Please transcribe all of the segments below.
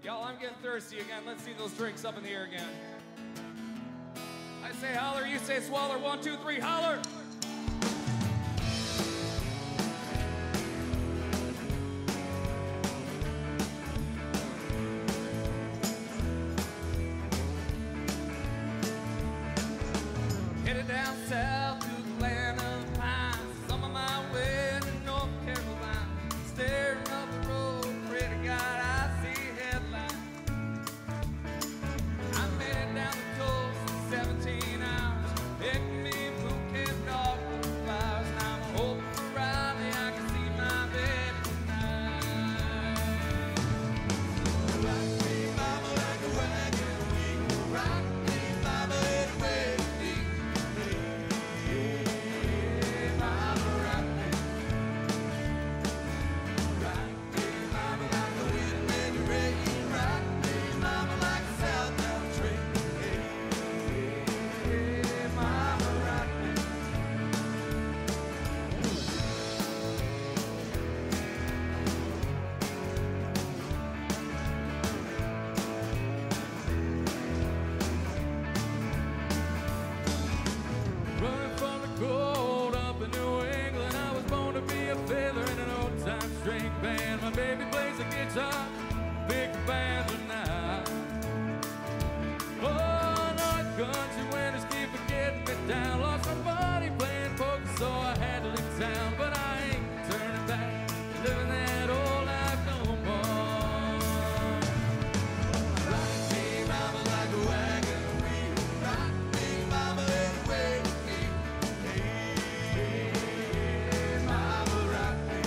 Y'all, I'm getting thirsty again. Let's see those drinks up in the air again. I say holler, you say swaller. 1, 2, 3, holler. Headed down south to the land of pines. Some of my way to North Carolina. Staring up the road, pray to God I see headlines. I made it down the coast, 17 hours. Picked me bouquet of dogwood flowers. And I'm hoping for Riley, I can see my baby tonight. Rock me, mama, like a wagon wheel. Rock me, mama, anyway. String band, my baby plays the guitar, big band tonight. Oh, North Country winters keep getting me down. Lost my body playing poker, so I had to leave town. But I ain't turning back, living that old life no more. Rock me, mama, like a wagon wheel. Rock me, mama, anyway. Hey, mama, rock me.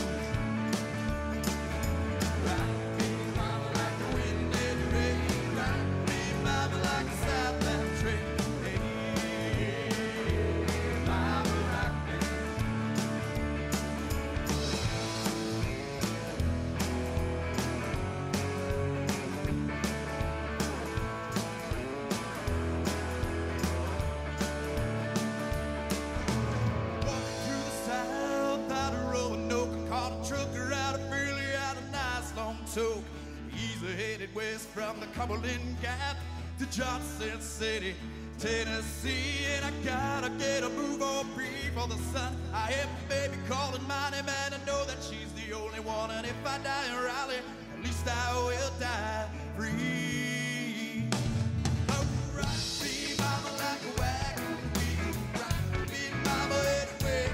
Easily headed west from the Cumberland Gap to Johnson City, Tennessee. And I gotta get a move on before the sun. I have a baby calling mine, man. I know that she's the only one. And if I die in Raleigh, at least I will die free. Oh, rock me, mama, like a wagon wheel. Rock me, mama, anyway.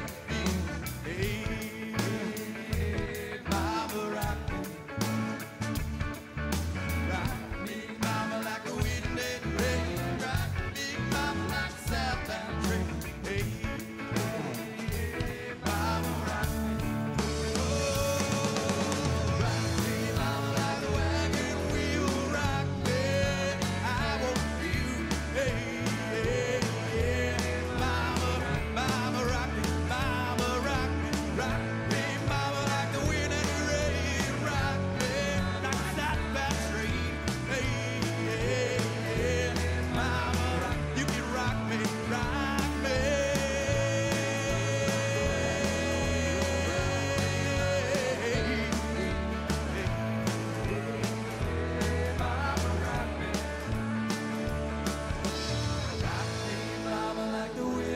Hey, mama, rock me.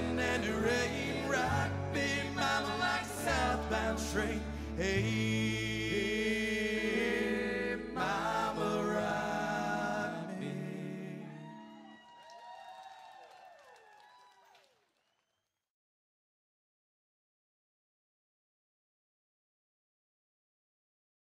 Hey.